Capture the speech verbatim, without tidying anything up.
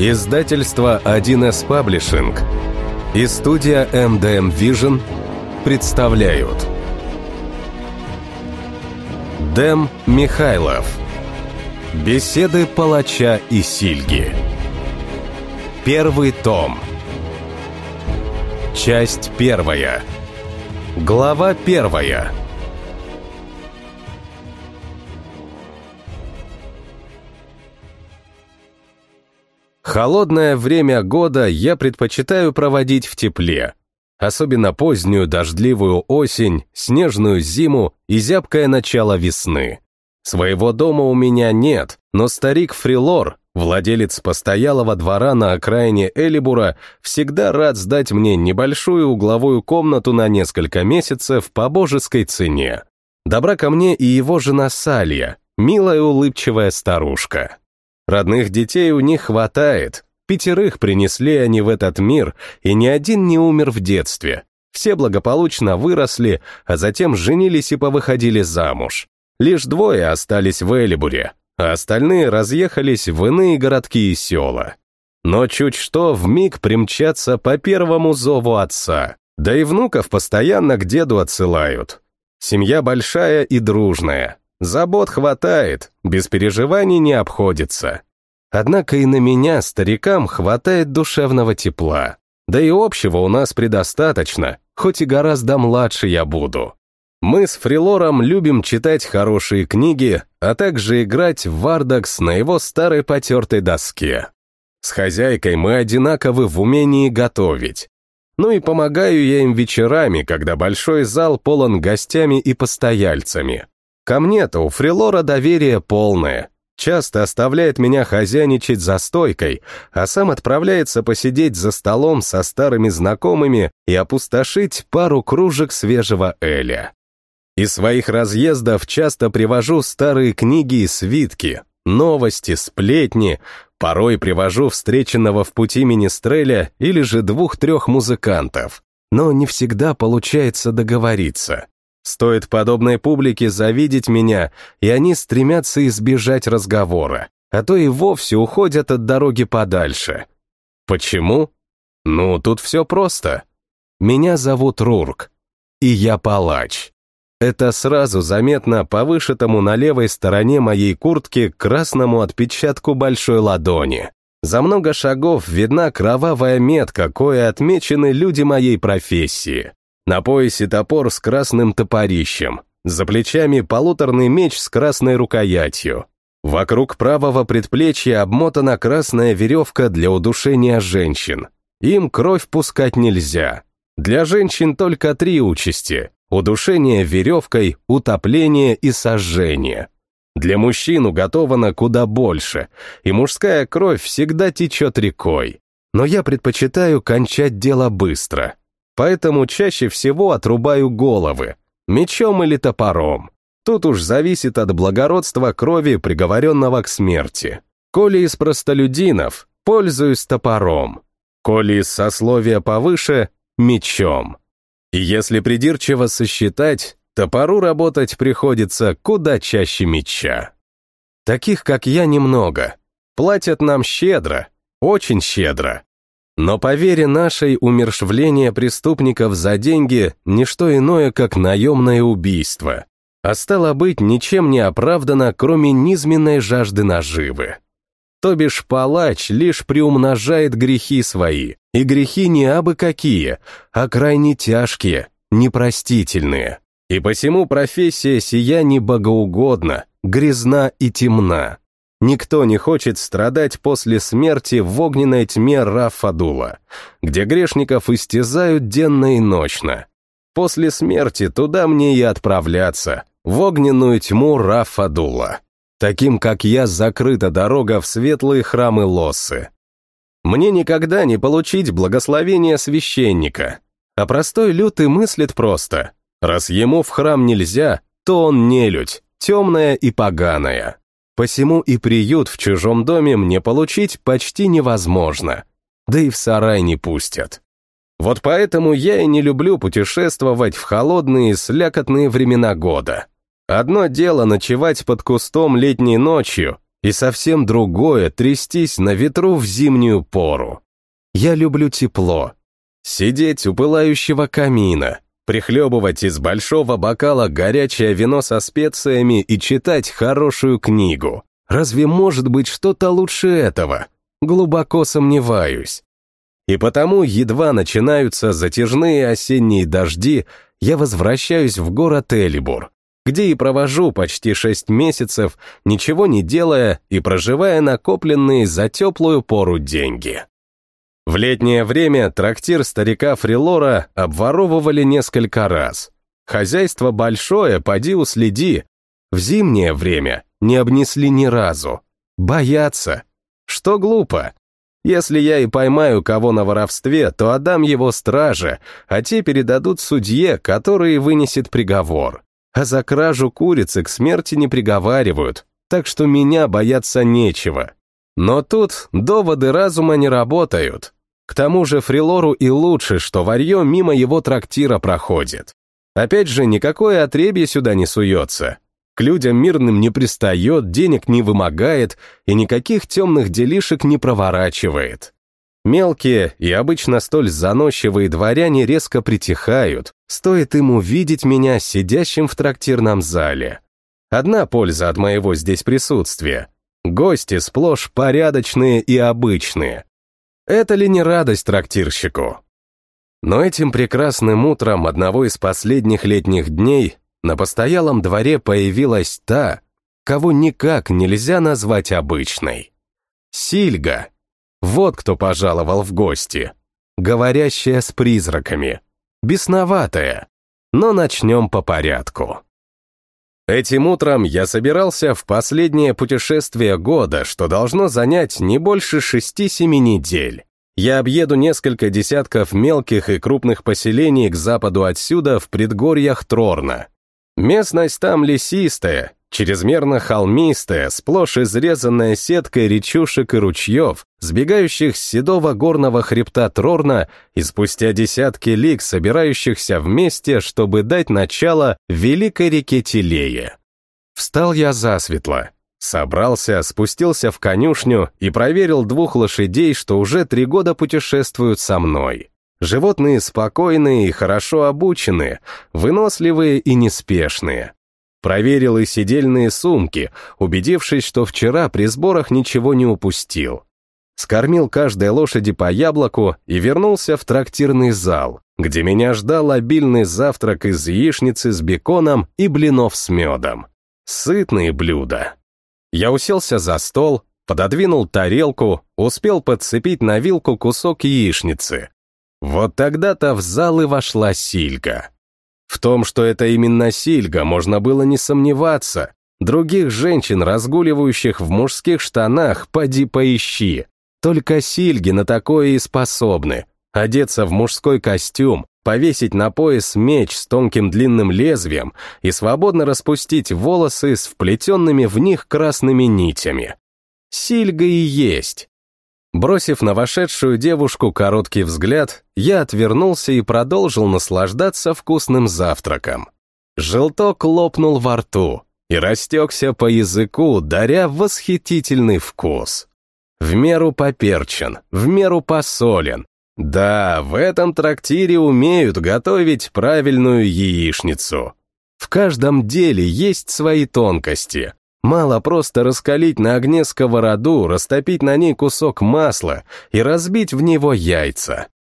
Издательство один эс Publishing и студия эм дэ эм Vision представляют. Дэм Михайлов. Беседы палача и Сильги. Первый том. Часть первая. Глава первая. Холодное время года я предпочитаю проводить в тепле. Особенно позднюю дождливую осень, снежную зиму и зябкое начало весны. Своего дома у меня нет, но старик Фрилор, владелец постоялого двора на окраине Элибура, всегда рад сдать мне небольшую угловую комнату на несколько месяцев по божеской цене. Добра ко мне и его жена Салья, милая улыбчивая старушка. Родных детей у них хватает, пятерых принесли они в этот мир, и ни один не умер в детстве. Все благополучно выросли, а затем женились и повыходили замуж. Лишь двое остались в Элибуре, а остальные разъехались в иные городки и села. Но чуть что вмиг примчатся по первому зову отца, да и внуков постоянно к деду отсылают. Семья большая и дружная. Забот хватает, без переживаний не обходится. Однако и на меня, старикам, хватает душевного тепла. Да и общего у нас предостаточно, хоть и гораздо младше я буду. Мы с Фрилором любим читать хорошие книги, а также играть в Вардакс на его старой потертой доске. С хозяйкой мы одинаковы в умении готовить. Ну и помогаю я им вечерами, когда большой зал полон гостями и постояльцами. Ко мне-то у Фрилора доверие полное. Часто оставляет меня хозяйничать за стойкой, а сам отправляется посидеть за столом со старыми знакомыми и опустошить пару кружек свежего эля. Из своих разъездов часто привожу старые книги и свитки, новости, сплетни, порой привожу встреченного в пути министреля или же двух-трех музыкантов, но не всегда получается договориться. Стоит подобной публике завидеть меня, и они стремятся избежать разговора, а то и вовсе уходят от дороги подальше. Почему? Ну, тут все просто. Меня зовут Рурк, и я палач. Это сразу заметно по вышитому на левой стороне моей куртки красному отпечатку большой ладони. За много шагов видна кровавая метка, кое отмечены люди моей профессии. На поясе топор с красным топорищем, за плечами полуторный меч с красной рукоятью. Вокруг правого предплечья обмотана красная веревка для удушения женщин. Им кровь пускать нельзя. Для женщин только три участи: удушение веревкой, утопление и сожжение. Для мужчин уготовано куда больше, и мужская кровь всегда течет рекой. Но я предпочитаю кончать дело быстро. Поэтому чаще всего отрубаю головы, мечом или топором. Тут уж зависит от благородства крови приговоренного к смерти. Коли из простолюдинов, пользуюсь топором. Коли из сословия повыше, мечом. И если придирчиво сосчитать, топору работать приходится куда чаще меча. Таких, как я, немного. Платят нам щедро, очень щедро. Но по вере нашей умерщвление преступников за деньги — не что иное, как наемное убийство, а стало быть, ничем не оправдано, кроме низменной жажды наживы. То бишь палач лишь приумножает грехи свои, и грехи не абы какие, а крайне тяжкие, непростительные. И посему профессия сия не богоугодна, грязна и темна. Никто не хочет страдать после смерти в огненной тьме Раф-Адула, где грешников истязают денно и ночно. После смерти туда мне и отправляться, в огненную тьму Раф-Адула. Таким, как я, закрыта дорога в светлые храмы Лоссы. Мне никогда не получить благословения священника, а простой лютый мыслит просто: раз ему в храм нельзя, то он нелюдь, темная и поганая. Посему и приют в чужом доме мне получить почти невозможно, да и в сарай не пустят. Вот поэтому я и не люблю путешествовать в холодные слякотные времена года. Одно дело ночевать под кустом летней ночью, и совсем другое трястись на ветру в зимнюю пору. Я люблю тепло. Сидеть у пылающего камина, прихлебывать из большого бокала горячее вино со специями и читать хорошую книгу. Разве может быть что-то лучше этого? Глубоко сомневаюсь. И потому, едва начинаются затяжные осенние дожди, я возвращаюсь в город Элибур, где и провожу почти шесть месяцев, ничего не делая и проживая накопленные за теплую пору деньги. В летнее время трактир старика Фрилора обворовывали несколько раз. Хозяйство большое, поди уследи. В зимнее время не обнесли ни разу. Боятся. Что глупо. Если я и поймаю кого на воровстве, то отдам его страже, а те передадут судье, который вынесет приговор. А за кражу курицы к смерти не приговаривают, так что меня бояться нечего. Но тут доводы разума не работают. К тому же Фрилору и лучше, что варье мимо его трактира проходит. Опять же, никакое отребье сюда не суется. К людям мирным не пристает, денег не вымогает и никаких темных делишек не проворачивает. Мелкие и обычно столь заносчивые дворяне резко притихают, стоит им увидеть меня сидящим в трактирном зале. Одна польза от моего здесь присутствия. Гости сплошь порядочные и обычные. Это ли не радость трактирщику? Но этим прекрасным утром одного из последних летних дней на постоялом дворе появилась та, кого никак нельзя назвать обычной. Сильга. Вот кто пожаловал в гости. Говорящая с призраками. Бесноватая. Но начнем по порядку. Этим утром я собирался в последнее путешествие года, что должно занять не больше шести-семи недель. Я объеду несколько десятков мелких и крупных поселений к западу отсюда в предгорьях Трорна. Местность там лесистая, чрезмерно холмистая, сплошь изрезанная сеткой речушек и ручьев, сбегающих с седого горного хребта Трорна и спустя десятки лиг собирающихся вместе, чтобы дать начало великой реке Телее. Встал я засветло, собрался, спустился в конюшню и проверил двух лошадей, что уже три года путешествуют со мной. Животные спокойные и хорошо обученные, выносливые и неспешные. Проверил и седельные сумки, убедившись, что вчера при сборах ничего не упустил. Скормил каждой лошади по яблоку и вернулся в трактирный зал, где меня ждал обильный завтрак из яичницы с беконом и блинов с медом. Сытные блюда. Я уселся за стол, пододвинул тарелку, успел подцепить на вилку кусок яичницы. Вот тогда-то в зал и вошла Сильга. В том, что это именно Сильга, можно было не сомневаться. Других женщин, разгуливающих в мужских штанах, поди поищи. Только Сильги на такое и способны. Одеться в мужской костюм, повесить на пояс меч с тонким длинным лезвием и свободно распустить волосы с вплетенными в них красными нитями. Сильга и есть. Бросив на вошедшую девушку короткий взгляд, я отвернулся и продолжил наслаждаться вкусным завтраком. Желток лопнул во рту и растекся по языку, даря восхитительный вкус. В меру поперчен, в меру посолен. Да, в этом трактире умеют готовить правильную яичницу. В каждом деле есть свои тонкости. Мало просто раскалить на огне сковороду, растопить на ней кусок масла и разбить в него яйца.